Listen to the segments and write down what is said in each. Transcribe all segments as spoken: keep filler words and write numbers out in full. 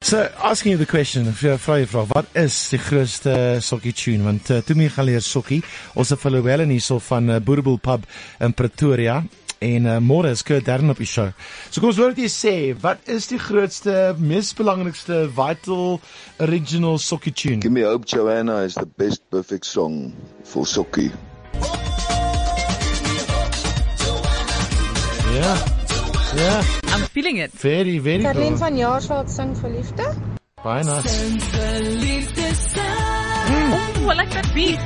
So, asking you the question, vra jy vraag, wat is die grootste sokkie tune? Want uh, toe my gaan leer sokkie, ons het vir Llewellyn hierso van uh, Boereboel Pub in Pretoria, en uh, môre is Kurt Darren op die show. So kom ons hoor wat jy sê, wat is die grootste, mees belangrikste, vital, original sokkie tune? Give Me Hope Joanna is the best perfect song for sokkie. Ja, ja. I'm feeling it. Very, very cool. Karlien van Jaarsveld sing vir liefde. Baie nice. Mm. Oh, I like that beat.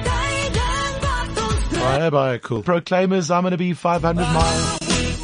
Baie, baie cool. Proclaimers, I'm gonna be five hundred miles.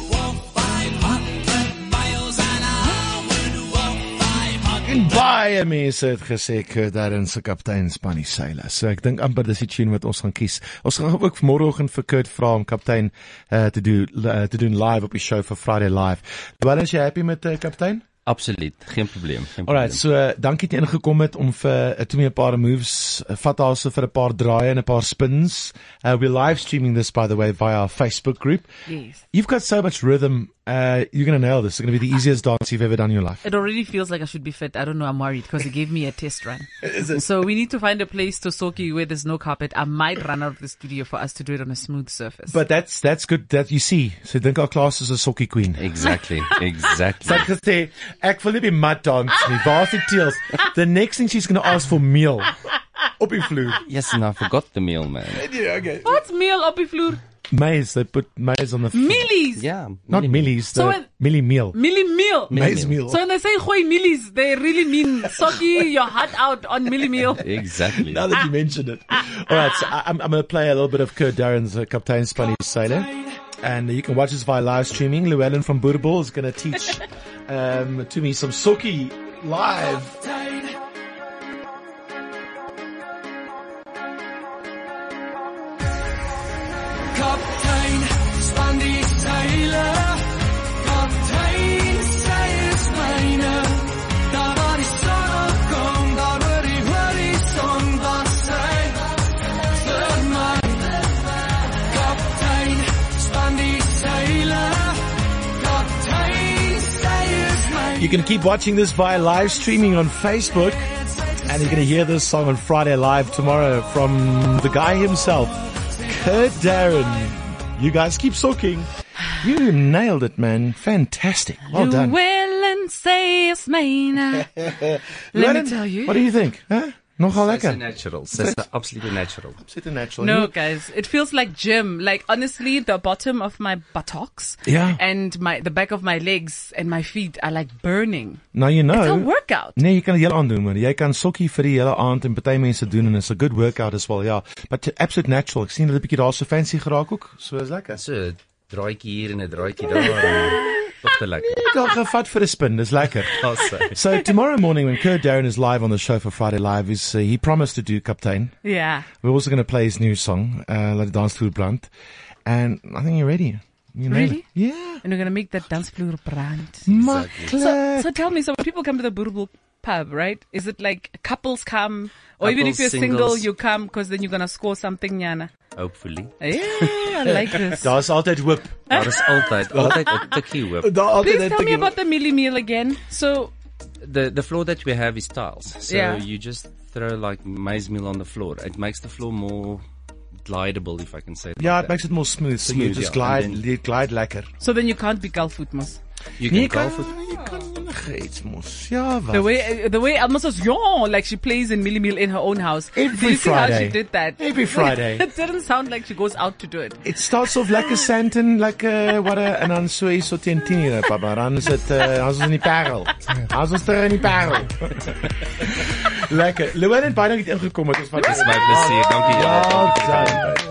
En baie mense het gesê Kurt Darren se kapteinspan die seile. So ek dink amper dis die tune wat ons gaan kies. Ons gaan ook môreoggend vir Kurt vra om kaptein uh, te doen uh, te doen live op die show vir Friday Live. Wel, is jy happy met uh, kaptein? Absoluut, geen probleem, geen Alright, so uh, dankie dat jy ingekom het om vir uh, toe my 'n paar moves, uh, vat daar so vir 'n paar draaie en 'n paar spins. Uh, we're live streaming this, by the way, via our Facebook group. Yes. You've got so much rhythm. Uh, you're going to nail this. It's going to be the easiest dance you've ever done in your life. It already feels like I should be fit. I don't know, I'm worried because he gave me a test run. So we need to find a place to soaky where there's no carpet. I might run out of the studio for us to do it on a smooth surface. But that's that's good that you see. So dink our class is a sokkie queen. Exactly, exactly. Sy het gesê, ek wil nie by mud dance nie. Waar is die teels? The next thing she's going to ask for meal op die vloer. Yes, and I forgot the meal, man. Yeah, okay. What's meal op die vloer? Maize, they put maize on the floor. Millies. Yeah. Not millies, the So when- millie meal. Millie meal. Maize meal. So when they say gooi millies, they really mean socky your heart out on millie meal. Exactly. Now that you mentioned it. All right, so I, I'm, I'm going to play a little bit of Kurt Darren's uh, Kaptein Spanny Sailor. And you can watch this via live streaming. Llewellyn from Boereboel is going to teach um, to me some sokkie live. Kaptein, span die seile. Kaptein, sy is myne. Daar waar die son opkom, daar oor die horizon, daar sy vir my. Kaptein, span die seile. Kaptein, sy is myne. You can keep watching this via live streaming on Facebook. And you're going to hear this song on Friday Live tomorrow from the guy himself, Kurt Darren. You guys keep soaking. You nailed it, man. Fantastic. Well done. Llewellyn says myne. Let Llewellyn, me tell you. What do you think? Huh? Nogal That's lekker. natural. That's absolutely natural. Absolutely natural. No, You- guys, it feels like gym. Like, honestly, the bottom of my buttocks Yeah. and my the back of my legs and my feet are like burning. Now you know. It's a workout. Nee, jy kan dit heel aandoen, man. Jy kan sokkie vir die hele aand en party mense doen en it's a good workout as well, ja. But uh, absolute natural. Ek sien dat 'n bietjie daar so fancy geraak ook. So is lekker. So, draaitjie hier en 'n draaitjie daar. en Toch te lekker. Ek het gevat vir 'n spin. Dis lekker. Awesome. So tomorrow morning when Kurt Darren is live on the show for Friday Live, is uh, he promised to do Kaptein. Yeah. We're also going to play his new song, uh, Laat die dansvloer brand. And I think you're ready. You know Really? it. Yeah. And we're going to make that dance floor brand. Exactly. So, so tell me, so when people come to the Boereboel pub, right? Is it like couples come, or even if Couples, you're single, singles. you come because then you're going to score something, Jana? Hopefully. Yeah, I like this. Daar's altyd hoop. Daar is altyd, altyd 'n tikkie hoop. Daar altyd Please net tell me te- about the millie meal again. So, The the floor that we have is tiles. So Yeah. you just throw like maize meal on the floor. It makes the floor more glidable, if I can say that. Ja, it makes it more smooth. So you Smooth, just ja. glide, And then- you glide lekker. so then you can't be Galfoot, mos. You can Nee, call kan, for jy kan enige iets mos. Ja, wat? The way, the way Alma says, yeah, like she plays in Millie Meal in her own house. Every Did you see how Friday. she did that? Every Friday. It didn't sound like she goes out to do it. It starts off lekker Santon, lekker wat en dan so hier so teen tien uur, papa. Dan is dit uh, dan is ons in die parel. Dan is ons terug in die parel. Lekker. Llewellyn, baie dankie dat jy ingekom het. Ons wat Dis my plesier. Dankie julle. Well Dankie vir die done.